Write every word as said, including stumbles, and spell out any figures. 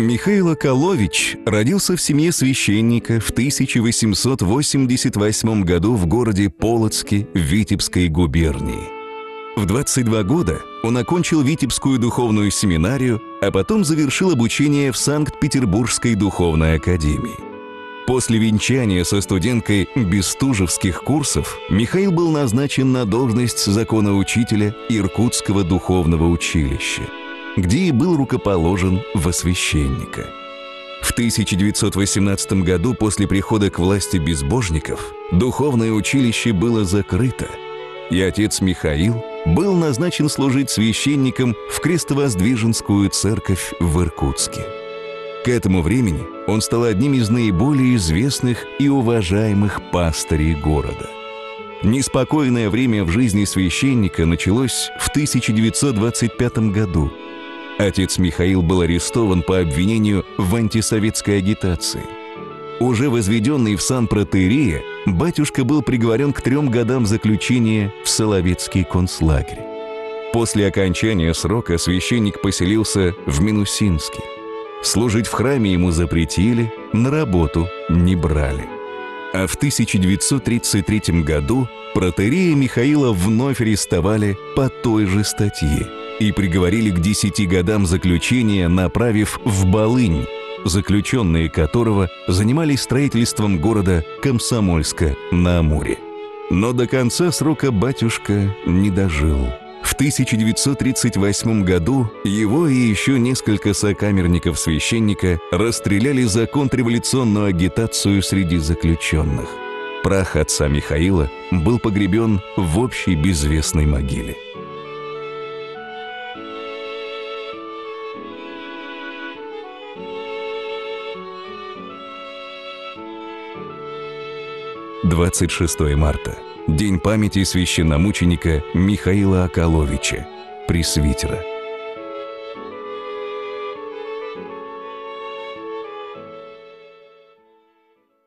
Михаил Околович родился в семье священника в тысяча восемьсот восемьдесят восьмом году в городе Полоцке Витебской губернии. В двадцать два года он окончил Витебскую духовную семинарию, а потом завершил обучение в Санкт-Петербургской духовной академии. После венчания со студенткой бестужевских курсов Михаил был назначен на должность законоучителя Иркутского духовного училища, где и был рукоположен во священника. В тысяча девятьсот восемнадцатом году после прихода к власти безбожников духовное училище было закрыто, и отец Михаил был назначен служить священником в Крестовоздвиженскую церковь в Иркутске. К этому времени он стал одним из наиболее известных и уважаемых пастырей города. Неспокойное время в жизни священника началось в тысяча девятьсот двадцать пятом году. Отец Михаил был арестован по обвинению в антисоветской агитации. Уже возведенный в сан протоиерея, батюшка был приговорен к трем годам заключения в Соловецкий концлагерь. После окончания срока священник поселился в Минусинске. Служить в храме ему запретили, на работу не брали. А в тысяча девятьсот тридцать третьем году протоиерея Михаила вновь арестовали по той же статье и приговорили к десяти годам заключения, направив в Болынь, заключенные которого занимались строительством города Комсомольска-на-Амуре. Но до конца срока батюшка не дожил. В тысяча девятьсот тридцать восьмом году его и еще несколько сокамерников священника расстреляли за контрреволюционную агитацию среди заключенных. Прах отца Михаила был погребен в общей безвестной могиле. двадцать шестое марта. День памяти священномученика Михаила Околовича, пресвитера.